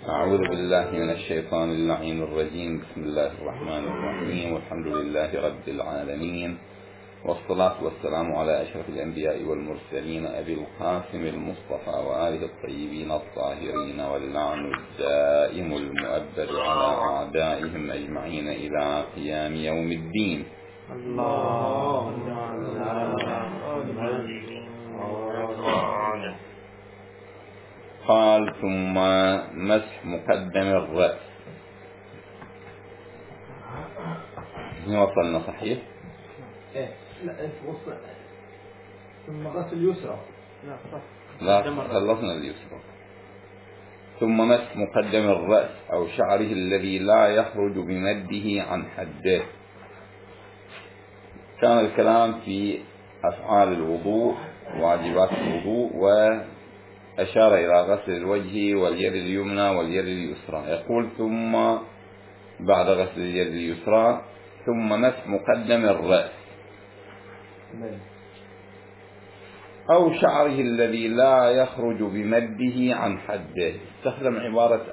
أعوذ بالله من الشيطان اللعين الرجيم. بسم الله الرحمن الرحيم، والحمد لله رب العالمين، والصلاة والسلام على أشرف الأنبياء والمرسلين أبي القاسم المصطفى وآله الطيبين الطاهرين، واللعن الدائم المؤبد على أعدائهم أجمعين إلى قيام يوم الدين. قال: ثم مسح مقدم الرأس. وصلنا صحيح؟ لا وصل. ثم غسل اليسرى. لا، خلصنا اليسرى. ثم مسح مقدم الرأس أو شعره الذي لا يخرج بمده عن حده. كان الكلام في أفعال الوضوء، واجبات الوضوء، وأشار إلى غسل الوجه واليد اليمنى واليد اليسرى. يقول: ثم بعد غسل اليد اليسرى ثم مسح مقدم الرأس أو شعره الذي لا يخرج بمده عن حده. استخدم عبارة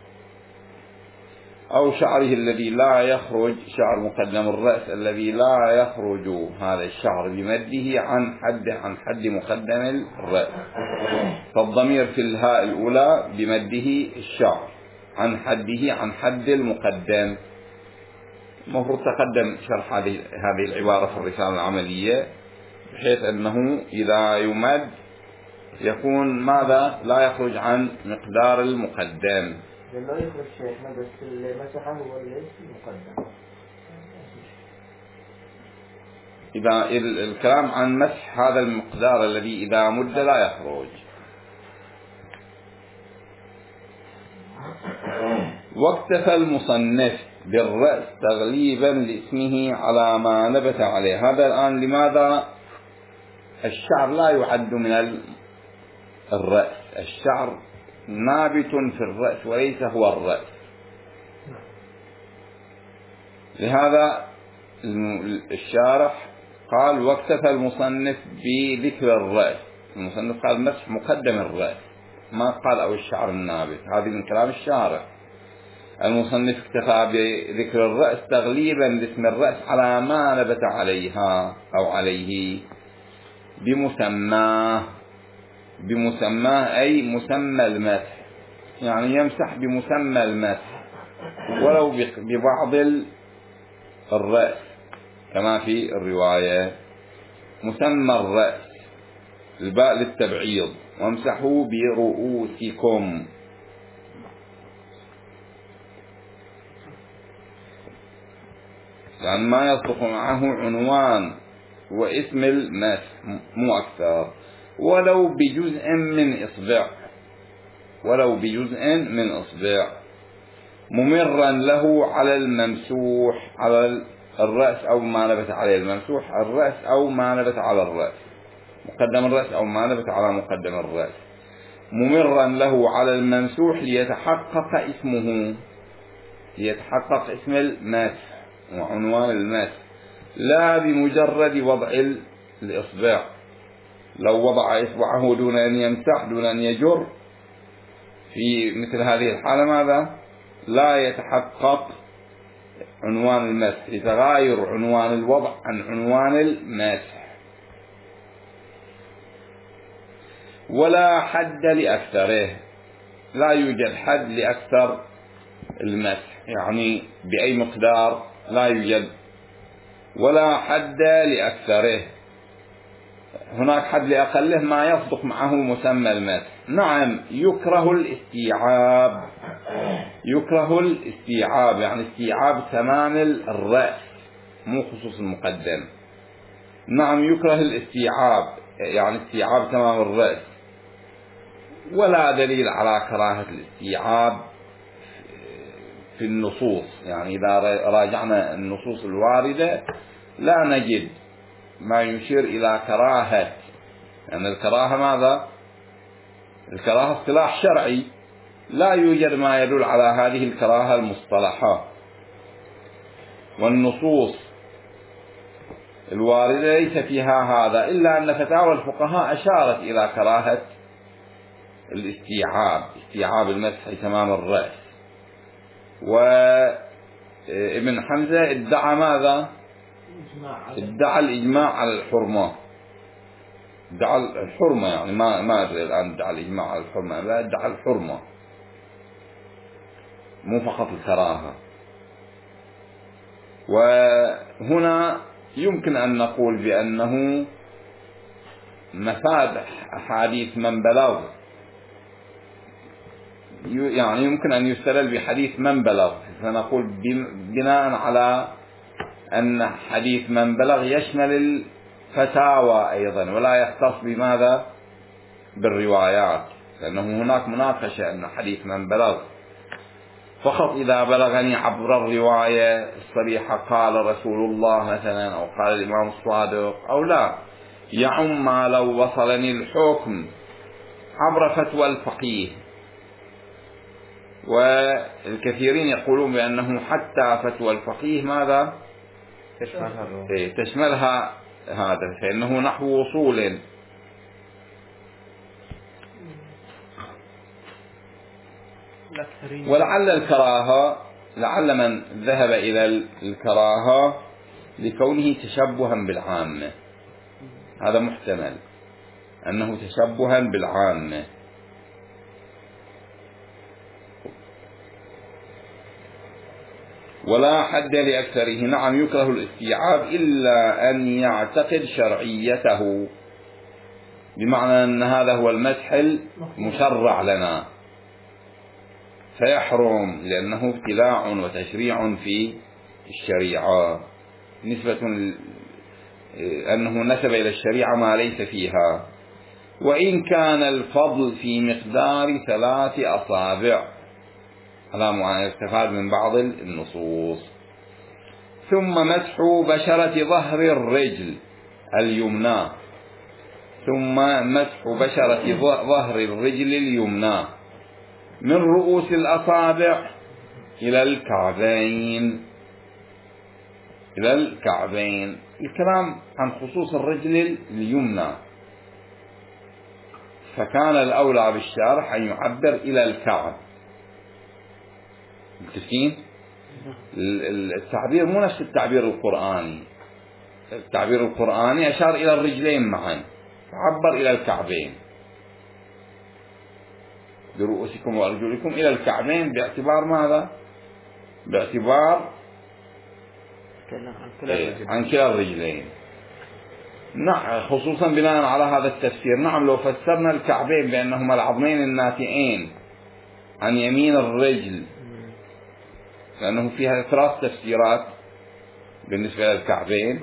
أو شعره الذي لا يخرج، شعر مقدم الرأس الذي لا يخرج هذا الشعر بمده عن حد مقدم الرأس. فالضمير في الهاء الأولى بمده الشعر، عن حده عن حد المقدم. المفروض تقدم شرح هذه العبارة في الرسالة العملية، بحيث أنه إذا يمد يكون ماذا؟ لا يخرج عن مقدار المقدم. لا يخرج شيخنا، بس اللي مسحه هو ليس المقدم. إذا الكلام عن مسح هذا المقدار الذي إذا مد لا يخرج. واكتفى المصنف بالرأس تغليبا لاسمه على ما نبت عليه. هذا الآن لماذا الشعر لا يعد من الرأس؟ الشعر نابت في الرأس وليس هو الرأس. لهذا الشارح قال: واكتفى المصنف بذكر الرأس. المصنف قال مسح مقدم الرأس، ما قال أو الشعر النابت. هذه من كلام الشارح. المصنف اكتفى بذكر الرأس تغليبا لاسم الرأس على ما نبت عليها أو عليه بمسماه أي مسمى المسح، يعني يمسح بمسمى المسح ولو ببعض الرأس، كما في الرواية مسمى الرأس، الباء للتبعيض، وامسحوا برؤوسكم. يعني ما يصدق معه عنوان واسم المسح، مو أكثر، ولو بجزء من إصبع، ممرا له على الممسوح على الرأس أو ما نبت عليه الممسوح الرأس أو ما نبت على الرأس، مقدم الرأس أو ما نبت على مقدم الرأس، ممرا له على الممسوح ليتحقق اسم المسح وعنوان المسح، لا بمجرد وضع الإصبع. لو وضع إصبعه دون أن يمسح، دون أن يجر، في مثل هذه الحالة ماذا؟ لا يتحقق عنوان المسح لتغاير عنوان الوضع عن عنوان المسح. ولا حد لأكثره، لا يوجد حد لأكثر المسح، يعني بأي مقدار لا يوجد. ولا حد لأكثره، هناك حد لأقله ما يصدق معه مسمى المسح. نعم، يكره الاستيعاب، يعني استيعاب تمام الرأس، مو خصوص المقدم. نعم، يكره الاستيعاب، يعني استيعاب تمام الرأس. ولا دليل على كراهة الاستيعاب في النصوص، يعني إذا راجعنا النصوص الواردة لا نجد ما يشير إلى كراهة. يعني الكراهة ماذا؟ الكراهة اصطلاح شرعي، لا يوجد ما يدل على هذه الكراهة المصطلحة. والنصوص الواردة ليس فيها هذا، إلا أن فتاوى الفقهاء أشارت إلى كراهة استيعاب المسح تمام الرأس. وابن حمزة ادعى ماذا؟ ادعى الإجماع على الحرمة، ادعى الحرمة، يعني ما أدري الآن ادعى الإجماع على الحرمة، لا ادعى الحرمة مو فقط الكراهة. وهنا يمكن أن نقول بأنه مفاد أحاديث من بلغ، يعني يمكن أن يستدل بحديث من بلغ، فنقول بناء على أن حديث من بلغ يشمل الفتاوى أيضا ولا يختص بماذا؟ بالروايات، لأنه هناك مناقشة أن حديث من بلغ فقط إذا بلغني عبر الرواية الصريحة قال رسول الله مثلا أو قال الإمام الصادق، أو لا يعم ما لو وصلني الحكم عبر فتوى الفقيه. والكثيرين يقولون بأنه حتى فتوى الفقيه ماذا؟ تشملها هذا، فإنه نحو وصول. ولعل الكراهة، لعل من ذهب إلى الكراهة لكونه تشبها بالعامة، هذا محتمل أنه تشبها بالعامة. ولا حد لأكثره. نعم يكره الاستيعاب إلا أن يعتقد شرعيته، بمعنى أن هذا هو المسح المشرع لنا فيحرم، لأنه ابتلاع وتشريع في الشريعة، نسبة أنه نسب إلى الشريعة ما ليس فيها. وإن كان الفضل في مقدار 3 أصابع على ما يستفاد من بعض النصوص. ثم مسح بشرة ظهر الرجل اليمنى، ثم مسح بشرة ظهر الرجل اليمنى من رؤوس الأصابع إلى الكعبين. إلى الكعبين. الكلام عن خصوص الرجل اليمنى، فكان الأولى بالشارح أن يعبر إلى الكعب. متفقين؟ التعبير مو نفس التعبير القرآني. التعبير القرآني أشار إلى الرجلين معا، عبر إلى الكعبين، برؤوسكم وأرجلكم إلى الكعبين، باعتبار ماذا؟ باعتبار عن كلا الرجلين. نعم، خصوصا بناء على هذا التفسير. نعم، لو فسرنا الكعبين بأنهما العظمين الناتئين عن يمين الرجل، لأنه فيها 3 تفسيرات بالنسبة للكعبين،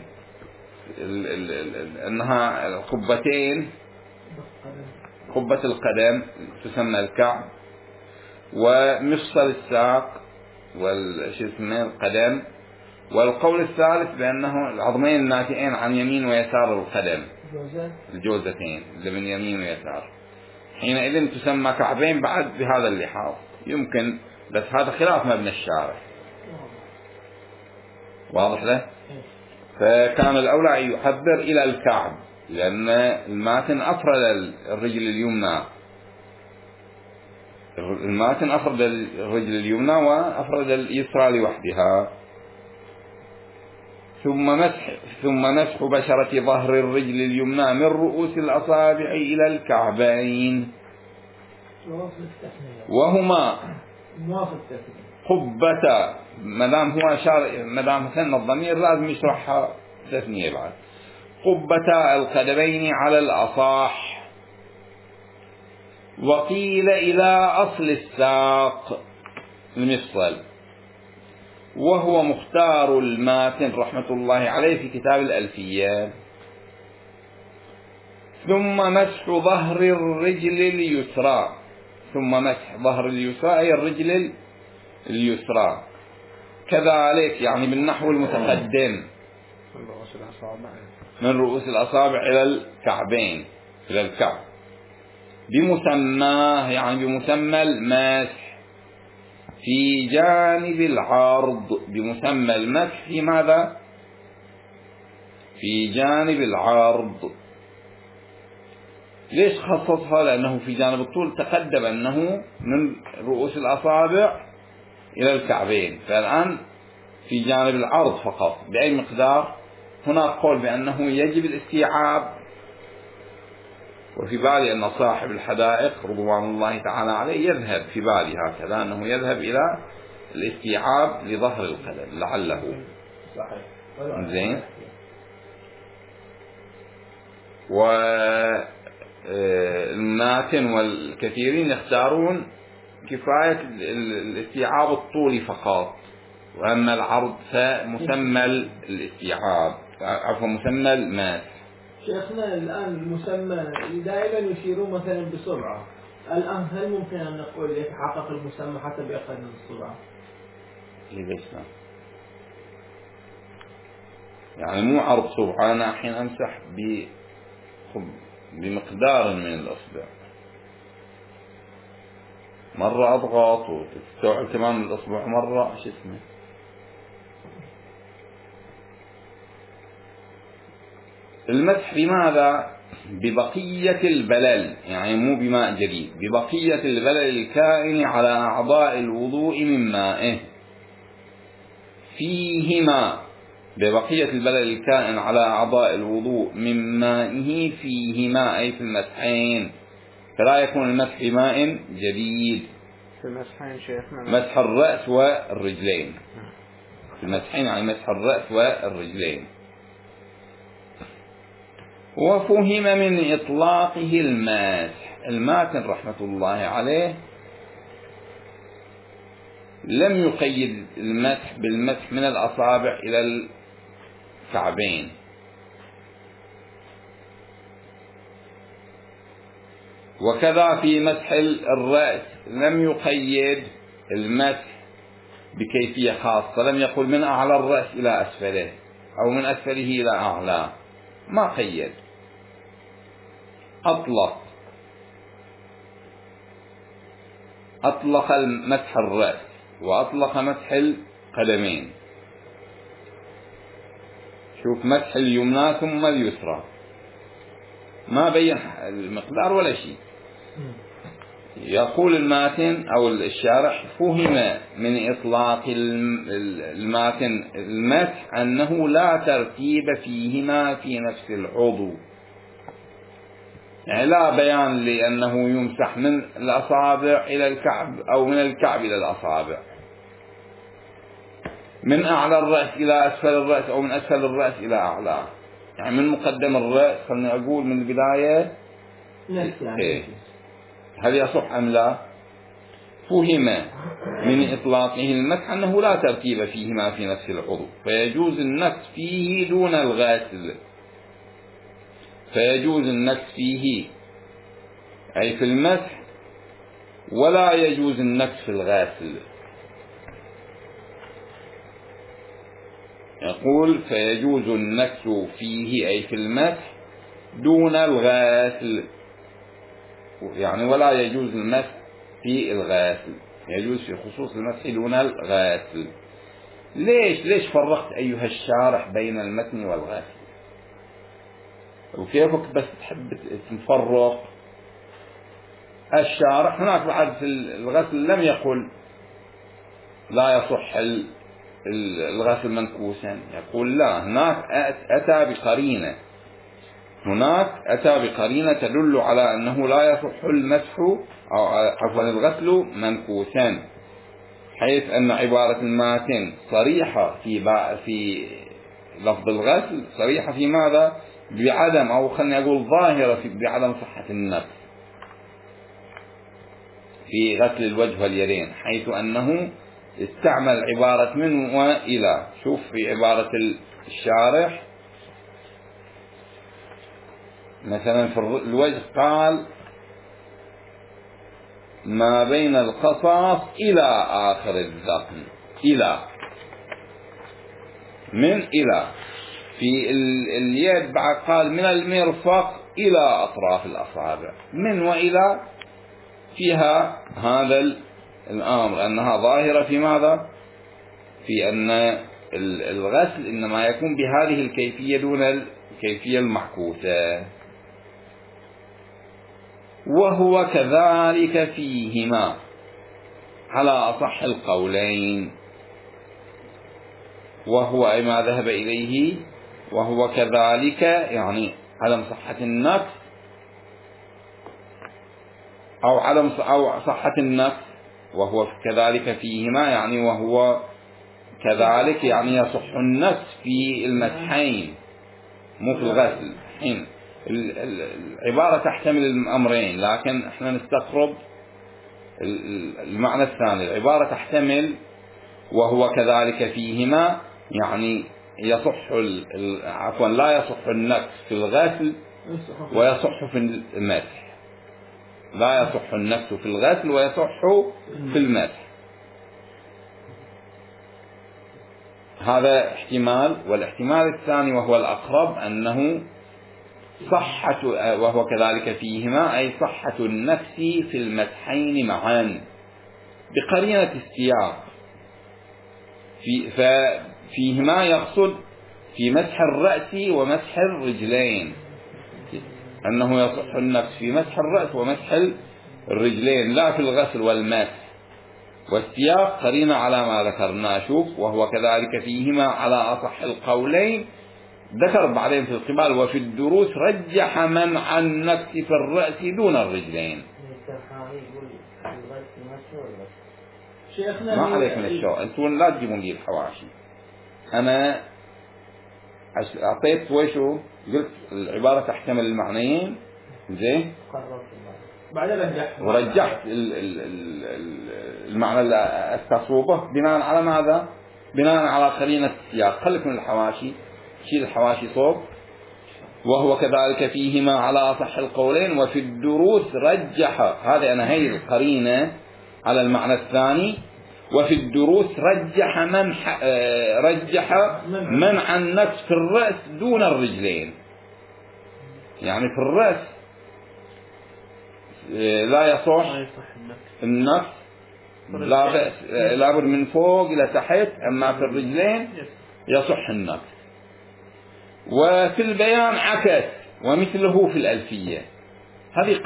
أنها القبتين، قبة القدم تسمى الكعب، ومفصل الساق القدم. والقول الثالث بأنه العظمين الناتئين عن يمين ويسار القدم، الجوزتين اللي من يمين ويسار، حينئذ تسمى كعبين بعد بهذا اللحاظ. يمكن، بس هذا خلاف مبنى الشارح، واضح له؟ فكان الأولى أن يحبر إلى الكعب، لأن الماتن أفرد الرجل اليمنى، الماتن أفرد الرجل اليمنى وأفرد اليسرى لوحدها. ثم مسح بشرة ظهر الرجل اليمنى من رؤوس الأصابع إلى الكعبين، وهما قبة. مدام هو أشار، مدام مثلنا الضمير لازم يشرحها تثنية بعد. قبة القدمين على الأصاح. وقيل إلى أصل الساق المفصل، وهو مختار الماتن رحمة الله عليه في كتاب الألفية. ثم مسح ظهر الرجل اليسرى، ثم مسح ظهر اليسرى أي الرجل اليسرى كذلك، يعني بالنحو المتقدم، من رؤوس الأصابع إلى الكعبين، إلى الكعب، بمسماه، يعني بمسمى المسح في جانب العرض، بمسمى المسح في ماذا؟ في جانب العرض، ليش خصصها؟ لأنه في جانب الطول تقدم أنه من رؤوس الأصابع إلى الكعبين، فالآن في جانب العرض فقط بأي مقدار. هناك قول بأنه يجب الاستيعاب، وفي بالي أن صاحب الحدائق رضوان الله تعالى عليه يذهب في بالي هكذا أنه يذهب إلى الاستيعاب لظهر القدم لعله. صحيح. زين. والماتن والكثيرين يختارون كفاية الاستيعاب الطولي فقط، وأما العرض فمسمى الاستيعاب، عفوا مسمى الماس. شيخنا الآن المسمى دائما يشيرون مثلا بسرعة، الآن هل ممكن أن نقول يتحقق المسمى حتى بأقل من السرعة؟ ليش لا؟ يعني مو عرض صبع، أنا الحين أمسح بمقدار من الأصبع، مرة أضغط وتستوعب تمام الأصبع، مرة شو اسمه. المسح بماذا؟ ببقية البلل، يعني مو بماء جديد، ببقية البلل الكائن على أعضاء الوضوء من مائه فيهما، ببقية البلل الكائن على أعضاء الوضوء من مائه فيهما، أي في المسحين، فلا يكون المسح بماء جديد. في المسحين شيخنا مسح الرأس والرجلين، في المسحين يعني مسح الرأس والرجلين. وفهم من إطلاقه الماسح، الماتن رحمة الله عليه لم يقيد المسح بالمسح من الأصابع إلى الكعبين، وكذا في مسح الرأس لم يقيد المسح بكيفية خاصة، لم يقل من أعلى الرأس إلى أسفله أو من أسفله إلى أعلى، ما قيد، أطلق مسح الرأس وأطلق مسح القدمين. شوف مسح اليمنى ثم اليسرى، ما بين المقدار ولا شيء. يقول الماتن أو الشارح فهم من إطلاق الماتن المسح أنه لا ترتيب فيهما في نفس العضو، يعني لا بيان لأنه يمسح من الأصابع إلى الكعب أو من الكعب إلى الأصابع، من أعلى الرأس إلى أسفل الرأس أو من أسفل الرأس إلى أعلى، يعني من مقدم الرأس خلني أقول من البداية. إيه. هل يصح أم لا؟ فهم من إطلاقه المسح أنه لا ترتيب فيهما في نفس العضو، فيجوز النفس فيه دون الغاسل، فيجوز النفس فيه أي في المسح، ولا يجوز النفس في الغاسل. يقول فيجوز النفس فيه أي في المسح دون الغاسل، يعني ولا يجوز المسح في الغاسل، يجوز في خصوص المسح دون الغاسل. ليش فرقت أيها الشارح بين المتن والغاسل؟ وكيفك بس تحب تفرق؟ الشارح هناك بعد في الغسل لم يقل لا يصح الغسل منكوسا، يقول لا، هناك أتى بقرينة، هناك أتى بقرينة تدل على أنه لا يصح المسح أو عفوا الغسل منكوسا، حيث أن عبارة الماتن صريحة في لفظ الغسل، صريحة في ماذا؟ بعدم، أو خلني أقول ظاهرة بعدم صحة النفس في غسل الوجه واليدين، حيث أنه استعمل عبارة من وإلى. شوف في عبارة الشارح مثلا في الوجه قال ما بين القصاص إلى آخر الذقن، إلى، من إلى. في اليد بعد قال من المرفق إلى أطراف الأصابع، من وإلى فيها هذا الأمر أنها ظاهرة في ماذا؟ في أن الغسل إنما يكون بهذه الكيفية دون الكيفية المعكوسة. وهو كذلك فيهما على أصح القولين. وهو أي ما ذهب إليه، وهو كذلك يعني عدم صحة النفس أو صحة النفس، وهو كذلك فيهما يعني وهو كذلك يعني يصح النفس في المسحين مو في الغسل. حين العبارة تحتمل الأمرين، لكن احنا نستقرب المعنى الثاني. العبارة تحتمل وهو كذلك فيهما يعني يصح عفوا لا يصح النفس في الغسل ويصح في المسح. لا يصح النفس في الغسل ويصح في المسح. هذا احتمال. والاحتمال الثاني وهو الأقرب أنه صحة وهو كذلك فيهما أي صحة النفس في المسحين معا بقرينة السياق. ففيهما يقصد في مسح الرأس ومسح الرجلين، أنه يصح النفس في مسح الرأس ومسح الرجلين لا في الغسل والمسح. والسياق قرينة على ما ذكرنا. شوف وهو كذلك فيهما على أصح القولين. ذكر بعدين في القبال وفي الدروس رجح منع النفس في الرأس دون الرجلين. ما عليك من الشغل، انتم لا تجيبون لي الحواشي. انا اعطيت وشو قلت العبارة تحتمل المعنيين زين، ورجحت المعنى التصوبه بناء على ماذا؟ بناء على قرينة السياق. خليك من الحواشي، شيل الحواشي صوب. وهو كذلك فيهما على أصح القولين وفي الدروس رجح، هذا أنا هي القرينة على المعنى الثاني. وفي الدروس رجح منع النفس في الرأس دون الرجلين. يعني في الرأس لا يصح النفس لا بأس، لابد من فوق إلى تحت. أما في الرجلين يصح النفس. وفي البيان عكس ومثله في الألفية. هذه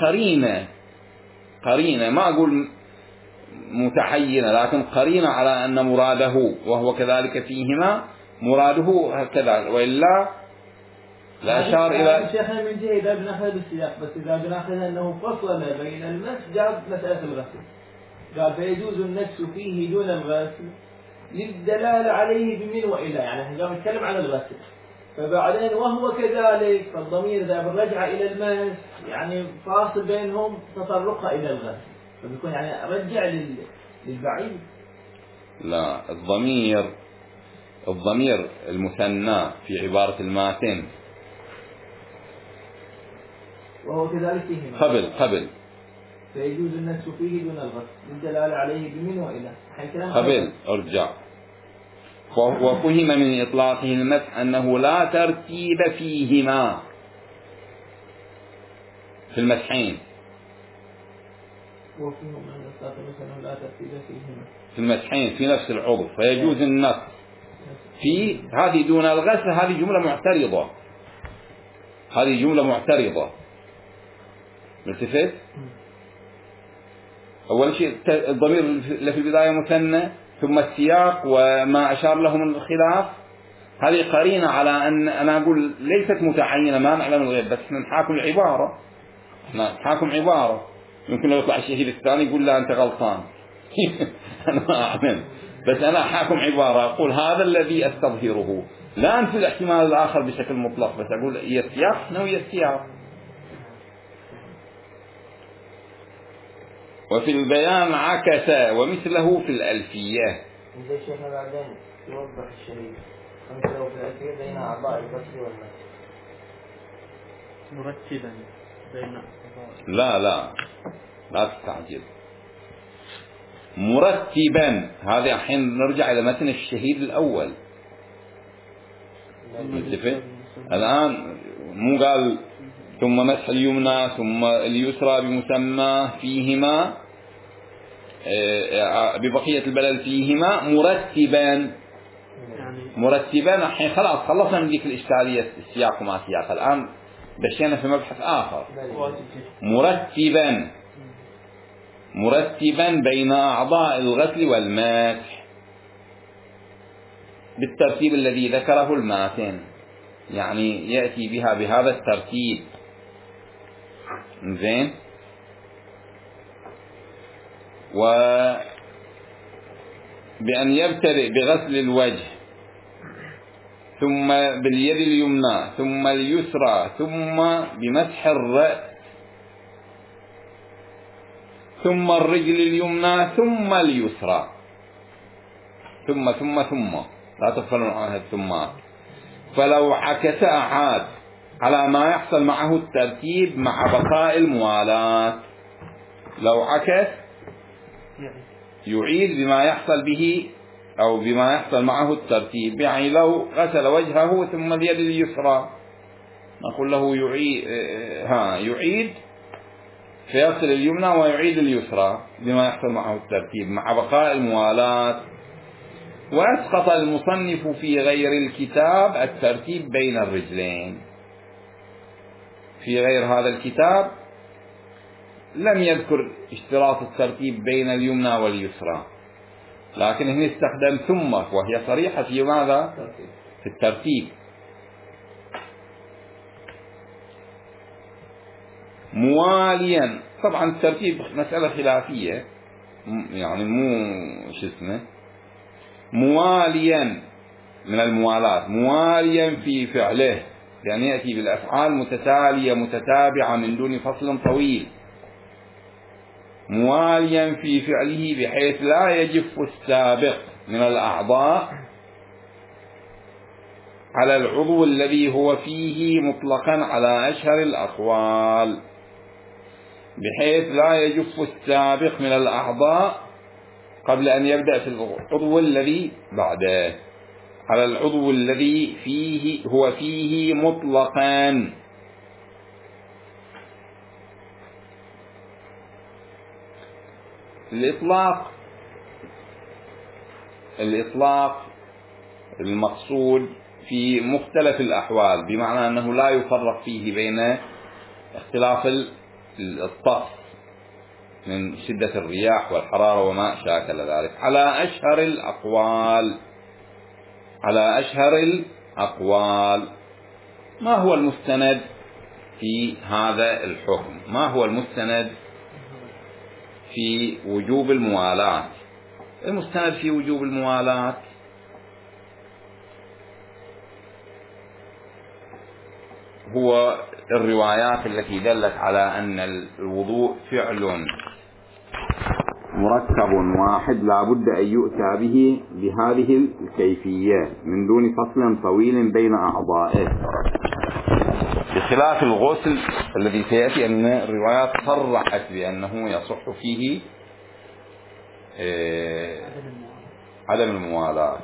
قرينة ما أقول متحينة، لكن قرينة على أن مراده وهو كذلك فيهما مراده هكذا، وإلا لا أشار إلى شيخنا من جهة إذا بنأخذ السياق. بس إذا بنأخذ أنه فصل بين المس جاب مسألة الغسل، قال فيجوز النفس فيه دون الغسل للدلالة عليه بمن وإلى. يعني احنا نتكلم عن الغسل، فبعدين وهو كذلك فالضمير إذا بالرجعة إلى المس يعني فاصل بينهم تطرقها إلى الغسل، فبيكون يعني رجع للبعيد. لا، الضمير المثنى في عبارة الماتن وهو كذلك فيه قبل فيجوز النفس فيه دون الغسل للدلالة عليه بمن وإلى. قبل ارجع. وفهم من إطلاقه المسح أنه لا ترتيب فيهما في المسحين. وفهم من إطلاقه أنه لا ترتيب فيهما في المسحين في نفس العضو، فيجوز النفس في هذه دون الغسل. هذه جملة معترضة. ملتفت. أول شيء الضمير اللي في البداية مثنى، ثم السياق وما أشار له من الخلاف. هذه قرينة على أن أنا أقول ليست متعينة، ما نعلم الغيب، بس نحاكم عبارة. يمكن لو يطلع الشهيد الثاني يقول لا أنت غلطان. أنا ما أعلم، بس أنا أحاكم عبارة أقول هذا الذي أستظهره، لا أنفي الاحتمال الآخر بشكل مطلق، بس أقول هي السياق هي السياق. وفي البيان عكس ومثله في الألفية. زي شيخنا بعدين يوضح الشريف ومثله في الألفية بين أعضاء الغسل والمسح مرتبا بين لا تستعجل. مرتبا هذا الحين نرجع إلى متن الشهيد الأول. الآن مو قال ثم مسح اليمنى ثم اليسرى بمسمى فيهما ببقية البلل فيهما مرتبا. الحين خلاص خلصنا من ذيك الإشكالية السياق وما سياق. الآن دشينا في مبحث آخر. واجب. مرتبا بين أعضاء الغسل والمسح بالترتيب الذي ذكره الماتن، يعني يأتي بها بهذا الترتيب. زين. وبأن يبتدئ بغسل الوجه ثم باليد اليمنى ثم اليسرى ثم بمسح الرأس ثم الرجل اليمنى ثم اليسرى ثم لا تغفلون عنها الثمات. فلو عكس أعاد على ما يحصل معه الترتيب مع بقاء الموالاة. لو عكس يعيد بما يحصل به أو بما يحصل معه الترتيب، يعني لو غسل وجهه ثم اليد اليسرى نقول له يعيد فيغسل اليمنى ويعيد اليسرى بما يحصل معه الترتيب مع بقاء الموالاة. وأسقط المصنف في غير الكتاب الترتيب بين الرجلين. في غير هذا الكتاب لم يذكر اشتراط الترتيب بين اليمنى واليسرى، لكن هنا استخدم ثم، وهي صريحة في ماذا؟ في الترتيب. مواليا، طبعا الترتيب مسألة خلافية، يعني مواليا من الموالاة، مواليا في فعله، لأن يأتي بالأفعال متتالية متتابعة من دون فصل طويل. مواليا في فعله بحيث لا يجف السابق من الأعضاء على العضو الذي هو فيه مطلقا على أشهر الأقوال، بحيث لا يجف السابق من الأعضاء قبل أن يبدأ في العضو الذي بعده على العضو الذي هو فيه مطلقا. الإطلاق المقصود في مختلف الأحوال، بمعنى أنه لا يفرق فيه بين اختلاف الطقس من شدة الرياح والحرارة وما شاكل ذلك على أشهر الأقوال. ما هو المستند في هذا الحكم؟ ما هو المستند في وجوب الموالاة؟ المستند في وجوب الموالاة هو الروايات التي دلت على أن الوضوء فعل مركب واحد لا بد أن يؤتى به بهذه الكيفية من دون فصل طويل بين أعضائه، بخلاف الغسل الذي سيأتي أن الروايات صرحت بأنه يصح فيه عدم الموالاة.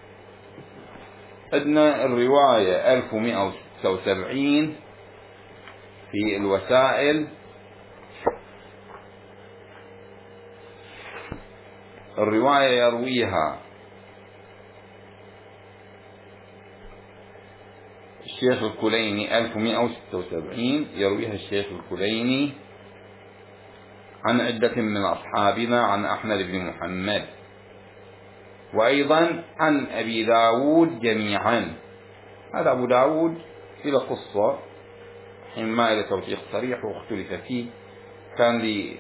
عندنا الرواية 1176 في الوسائل، الرواية يرويها الشيخ الكليني 1176 يرويها الشيخ الكليني عن عدة من أصحابنا عن أحمد بن محمد، وأيضا عن أبي داود جميعا. هذا أبو داود إلى قصة حينما إلى توثيق صريح واختلف فيه، كان لي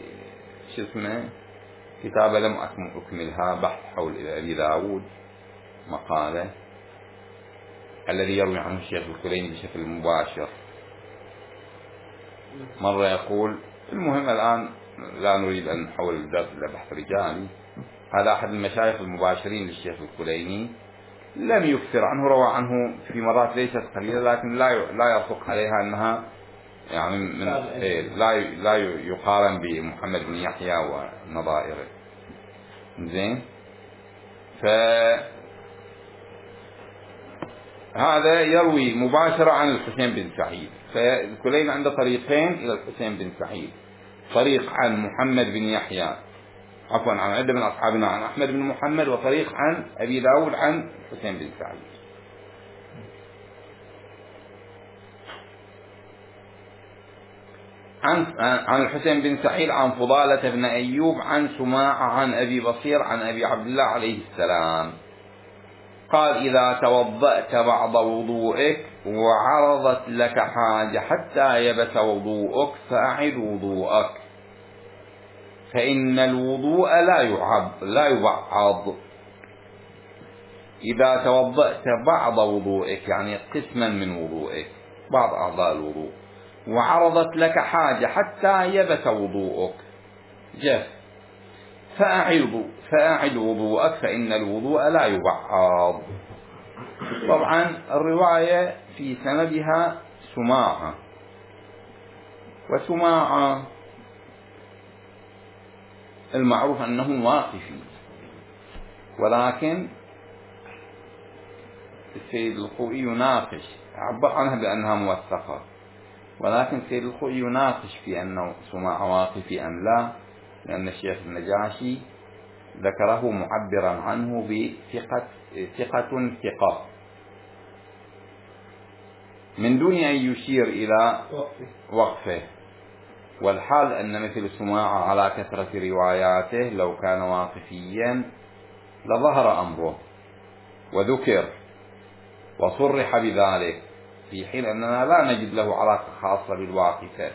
كتابة لم أكملها، بحث حول أبي داود مقالة الذي يروي عنه الشيخ الكليني بشكل مباشر. مرة يقول، المهم الآن لا نريد أن نحول الدرس إلى بحث رجالي، هذا أحد المشايخ المباشرين للشيخ الكليني، لم يكثر عنه، روى عنه في مرات ليست قليلة، لكن لا يصدق عليها أنها يعني لا يقارن بمحمد بن يحيى ونظائره. زين. فهذا يروي مباشرة عن الحسين بن سعيد، فالكلين عنده طريقين إلى الحسين بن سعيد، طريق عن محمد بن يحيى عن عدة من أصحابنا عن أحمد بن محمد، وطريق عن أبي داود عن الحسين بن سعيد. عن الحسين بن سعيد عن فضالة بن أيوب عن سماعة عن أبي بصير عن أبي عبد الله عليه السلام قال إذا توضأت بعض وضوئك وعرضت لك حاجة حتى يبس وضوءك فأعد وضوءك فإن الوضوء لا يبعض. إذا توضأت بعض وضوئك يعني قسما من وضوئك بعض أعضاء الوضوء وعرضت لك حاجة حتى يبس وضوءك جف فأعد وضوءك فإن الوضوء لا يبعض. طبعا الرواية في سندها سماعة، وسماعة المعروف أنه واقفي، ولكن السيد الخوئي يناقش، عبر عنها بأنها موثقة، ولكن السيد الخوئي يناقش في أنه سماعة واقفي أم لا، لأن الشيخ النجاشي ذكره معبرا عنه بثقة من دون أن يشير إلى وقفه. والحال أن مثل سماعة على كثرة رواياته لو كان واقفيا لظهر أمره وذكر وصرح بذلك، في حين أننا لا نجد له علاقة خاصة بالواقفة،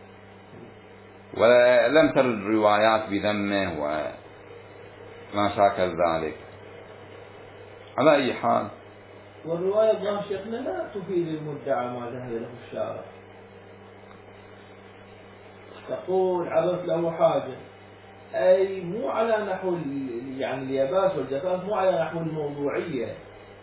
ولم ترد روايات بذمه وما شاكل ذلك. على أي حال، والرواية الظاهر شيخنا لا تفيد المدعى ما ذهب له الشارع. تقول عرضت له حاجة، أي مو على نحو يعني الياباس والجفاف، مو على نحو الموضوعية،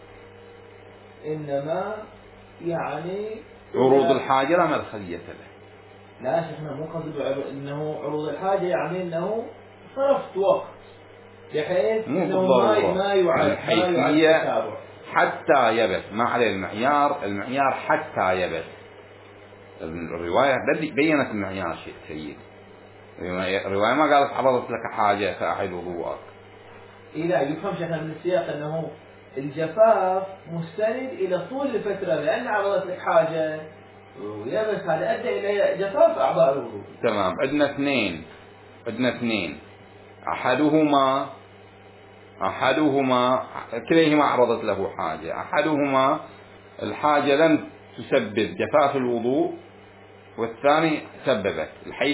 إنما يعني عروض الحاجة لا مدخلية له. لا شيخنا مو قصد إنه عروض الحاجة يعني إنه صرفت وقت بحيث إنه ما يعد التتابع حتى يبس، ما عليه المعيار حتى يبس. الرواية بيّنت المعيار شيء سيد، الرواية ما قالت عرضت لك حاجة فأعد وضوءك. لا يفهم شيخنا من السياق أنه الجفاف مستند إلى طول الفترة، لأن عرضت لك حاجة ويبس هذا أدى إلى جفاف أعضاء الوضوء. تمام. عندنا اثنين أحدهما كليهما عرضت له حاجة، أحدهما الحاجة لم تسبب جفاف الوضوء والثاني سببت.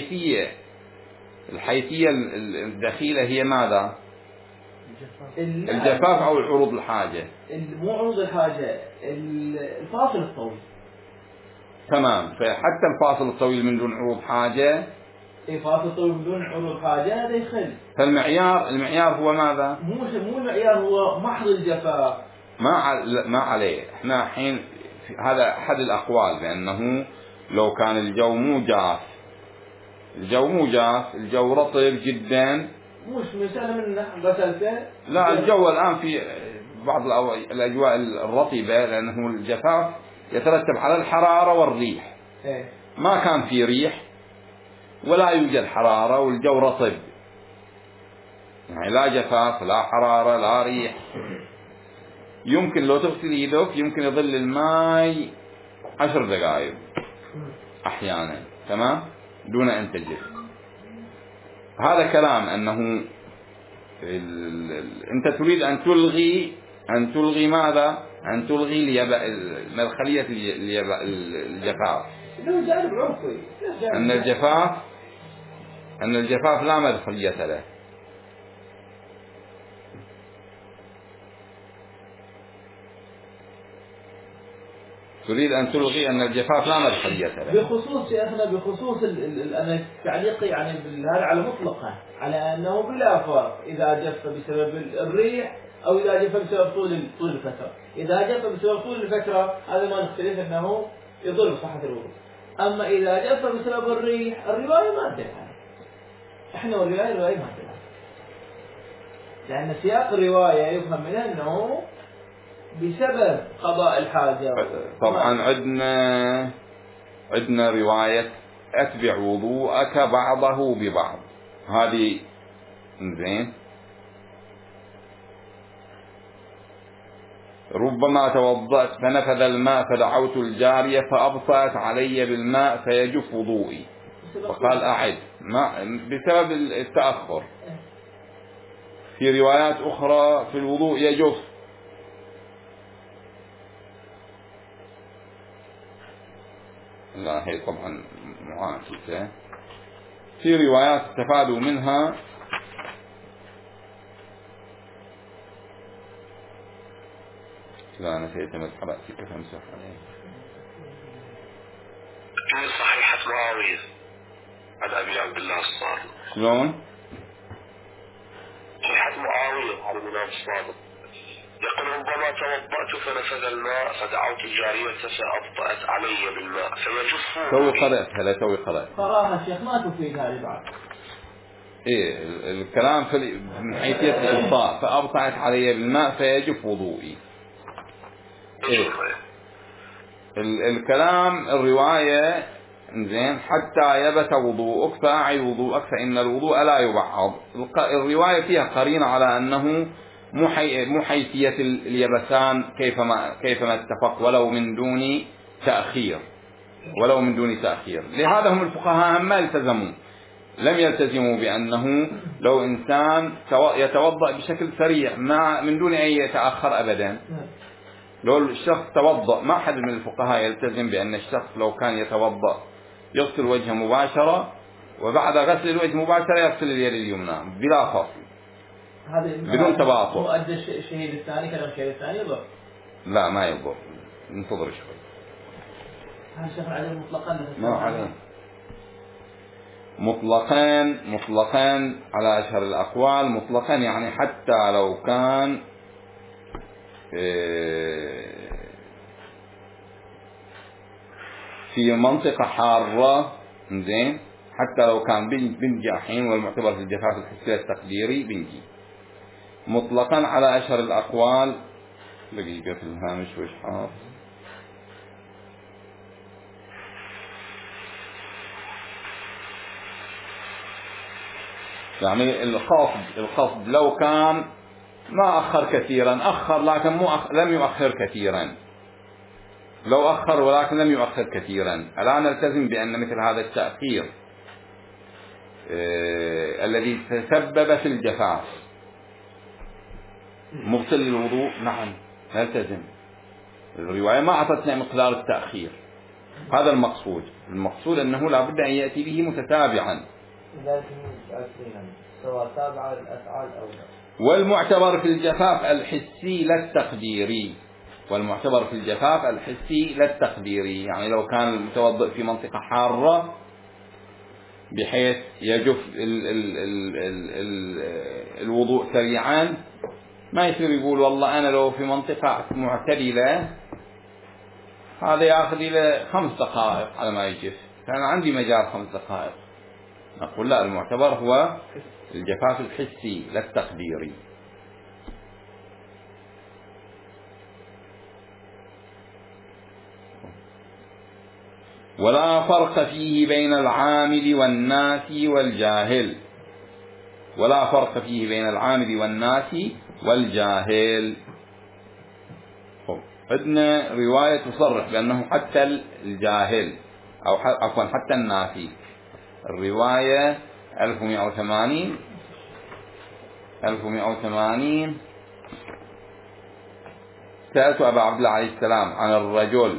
الحيثية الدخيلة هي ماذا؟ الجفاف أو عروض الحاجة؟ مو عروض الحاجة، الفاصل الطويل. تمام. فحتى الفاصل الطويل من دون عروض حاجة، فاصل طويل من دون عروض حاجة هذا يخل. فالمعيار هو ماذا؟ مو المعيار هو محض الجفاف. ما عليه. احنا حين هذا أحد الأقوال بأنه لو كان الجو مو جاف، الجو رطب جدا، مش مسألة من غسلته. لا، الجو الآن في بعض الأجواء الرطبة، لأنه الجفاف يترتب على الحرارة والريح. ما كان في ريح ولا يوجد حرارة والجو رطب، يعني لا جفاف لا حرارة لا ريح. يمكن لو تغسل يدك يمكن يظل الماء 10 دقائق أحيانا، تمام، دون أن تجف. هذا كلام أنه أنت تريد أن تلغي ماذا؟ أن تلغي مدخلية الجفاف، أن الجفاف لا مدخلية له. تريد أن تلغي أن الجفاف لا مدخلية له. بخصوص شيخنا بخصوص التعليق يعني هذا على مطلقة، على أنه بلا فرق إذا جف بسبب الريح أو إذا جف بسبب طول الفترة. إذا جف بسبب طول الفترة هذا ما نختلف أنه يضر صحة الوضوء. أما إذا جف بسبب الريح الرواية ما تدل عليه. إحنا الرواية ما تدل عليه، لأن سياق الرواية يفهم منها أنه بسبب قضاء الحاجة. طبعا عندنا رواية أتبع وضوءك بعضه ببعض، هذه زين. ربما توضأت فنفذ الماء فدعوت الجارية فأبطأت علي بالماء فيجف وضوئي. فقال أعد بسبب التأخر. في روايات أخرى في الوضوء يجف. لا هي طبعا معاكسة. في روايات استفادوا منها لا نسيت مذهب كيف امسح عليه. في صحيحة معاوية عن أبي عبد الله الصادق. شلون؟ صحيحة معاوية عن الإمام الصادق يقول ربما توضأت فنفذ الماء فدعوت الجارية فأبطأت علي بالماء فيجف. توي قرأت قراها الشيخ ما تفيد هذه بعد. إيه الكلام من حيثية الإبطاء فأبطأت علي بالماء فيجف وضوئي. إيه الكلام الرواية زين حتى يبت وضوءك فأعد وضوءك فإن الوضوء لا يبعض. الرواية فيها قرينة على أنه مو حيثية اليبسان كيفما اتفق ولو من دون تأخير. لهذا هم الفقهاء ما التزموا لم يلتزموا بأنه لو إنسان يتوضأ بشكل سريع من دون أن يتأخر أبدا. لو الشخص توضأ ما حد من الفقهاء يلتزم بأن الشخص لو كان يتوضأ يغسل وجهه مباشرة وبعد غسل الوجه مباشرة يغسل اليد اليمنى بلا فصل بدون تباطؤ. مؤدى الشهيد الثاني كلام الشهيد الثاني يضر؟ لا ما يضر. انتظر شوي. هل شيخ عليه مطلقا؟ ما عليه مطلقا على أشهر الأقوال. مطلقا يعني حتى لو كان في منطقة حارة زين حتى لو كان بنجي حين والمعتبر في الجفاف الحسي التقديري بنجي. مطلقا على أشهر الأقوال. دقيقة في الهامش وش حاط يعني القصد لو كان ما أخر كثيرا أخر لكن لم يؤخر كثيرا. لو أخر ولكن لم يؤخر كثيرا. الآن نلتزم بأن مثل هذا التأخير الذي تسبب في الجفاف مبطل للوضوء. نعم نلتزم. الرواية ما أعطتنا مقدار التأخير. هذا المقصود أنه لا بد أن يأتي به متتابعا. سواء تابع الأفعال أو لا. والمعتبر في الجفاف الحسي لا التقديري. يعني لو كان المتوضئ في منطقة حارة بحيث يجف الوضوء سريعا ما يصير يقول والله أنا لو في منطقة معتدلة هذا يأخذ إلى 5 دقائق على ما يجف فأنا عندي مجال 5 دقائق. نقول لا المعتبر هو الجفاف الحسي لا التقديري. ولا فرق فيه بين العامل والناس والجاهل. عندنا رواية تصرح بأنه حتى الجاهل أو عفوا حتى الناسي. الرواية 1180 سألت أبا عبد الله عليه السلام عن الرجل.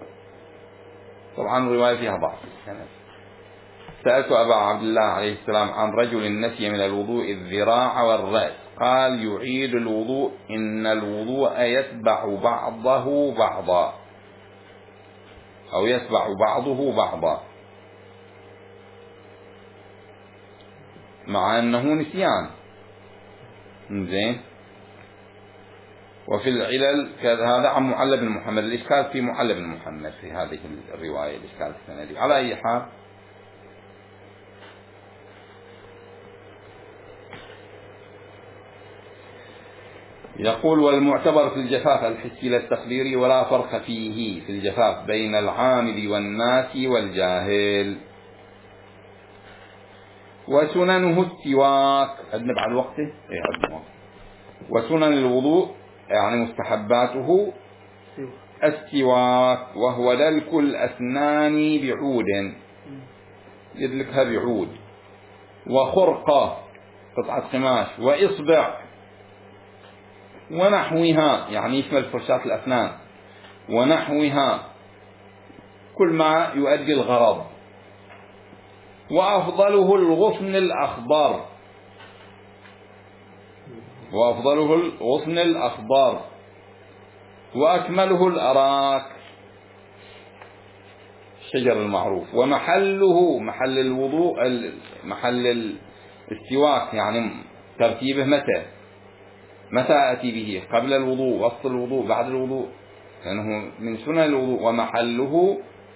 طبعا الرواية فيها ضعف. سألت أبا عبد الله عليه السلام عن رجل نسي من الوضوء الذراع والرأس قال يعيد الوضوء إن الوضوء يتبع بعضه بعضا أو يتبع بعضه بعضا مع أنه نسيان. زين. وفي العلل هذا عن معل بن محمد. الإشكال في معل بن محمد في هذه الرواية الإشكال السندي. على أي حال يقول والمعتبر في الجفاف الحسي لا التقديري ولا فرق فيه في الجفاف بين العامل والناس والجاهل. وسننه السواك. عندنا بعد وقته وسنن الوضوء يعني مستحباته السواك وهو دلك الأسنان بعود يدلكها بعود، وخرقة قطعة قماش، وإصبع ونحوها، يعني يشمل فرشاة الأسنان ونحوها، كل ما يؤدي الغرض. وأفضله الغصن الأخضر، وأفضله الغصن الأخضر، وأكمله الأراك، الشجر المعروف. ومحله محل الوضوء، محل الاستواك، يعني ترتيبه متى أتي به؟ قبل الوضوء، وسط الوضوء، بعد الوضوء، لأنه من سنن الوضوء. ومحله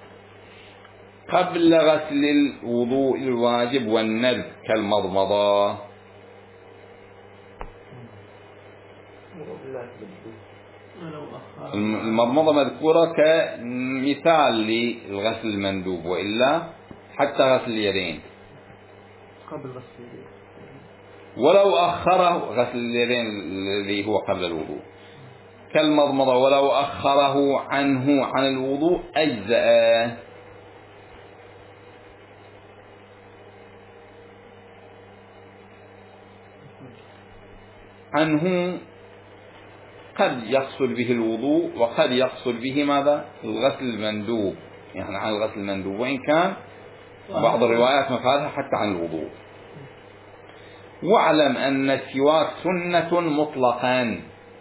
قبل غسل الوضوء الواجب والندب كالمضمضة. المضمضة مذكورة كمثال للغسل المندوب، وإلا حتى غسل اليدين قبل غسل اليدين. ولو أخره غسل اليدين الذي هو قبل الوضوء كالمضمضة، ولو أخره عنه عن الوضوء أجزأ. عنه قد يقصد به الوضوء، وقد يقصد به ماذا؟ الغسل المندوب، يعني عن الغسل المندوب، وإن كان بعض الروايات مفادها حتى عن الوضوء. واعلم أن السواك سنة مطلقا،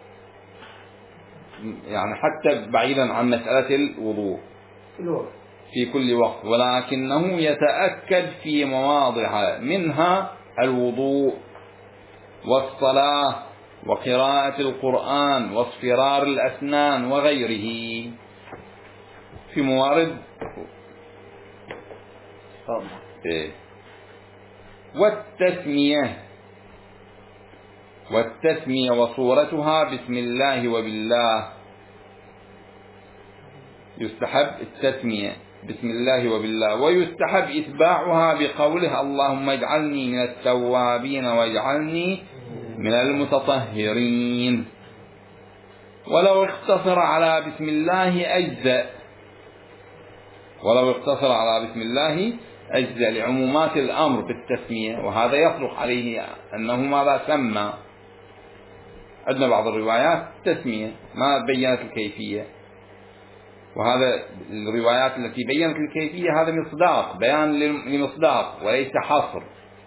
يعني حتى بعيدا عن مسألة الوضوء في كل وقت، ولكنه يتأكد في مواضع، منها الوضوء والصلاة وقراءة القرآن واصفرار الأسنان وغيره، في موارد. والتسمية وصورتها بسم الله وبالله، يستحب التسمية بسم الله وبالله، ويستحب إتباعها بقوله اللهم اجعلني من التوابين واجعلني من المتطهرين. ولو اقتصر على بسم الله أجزأ، ولو اقتصر على بسم الله أجزأ لعمومات الأمر بالتسمية، وهذا يصلح عليه أنه ماذا سمى. عندنا بعض الروايات تسمية ما بيّنت الكيفية، وهذا الروايات التي بيّنت الكيفية هذا مصداق، بيان لمصداق وليس حصر.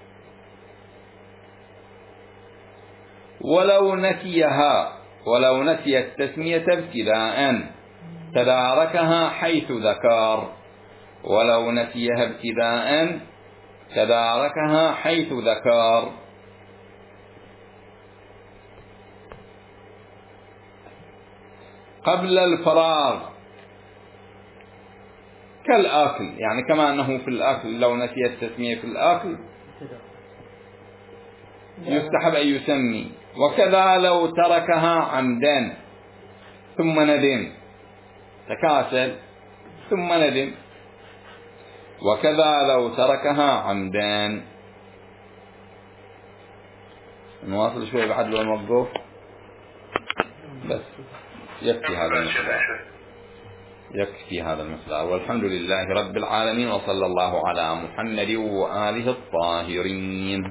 ولو نسي التسمية ابتداء تداركها حيث ذكر، ولو نسيها ابتداء تداركها حيث ذكر. قبل الفراغ كالآكل، يعني كما أنه في الآكل لو نسي التسمية في الآكل يستحب أن يسمي، وكذا لو تركها عمدا ثم ندم، تكاسل ثم ندم، وكذا لو تركها عمدا. نواصل شوي بعد لو نوقف، بس يكفي هذا المقدار. والحمد لله رب العالمين، وصلى الله على محمد وآله الطاهرين.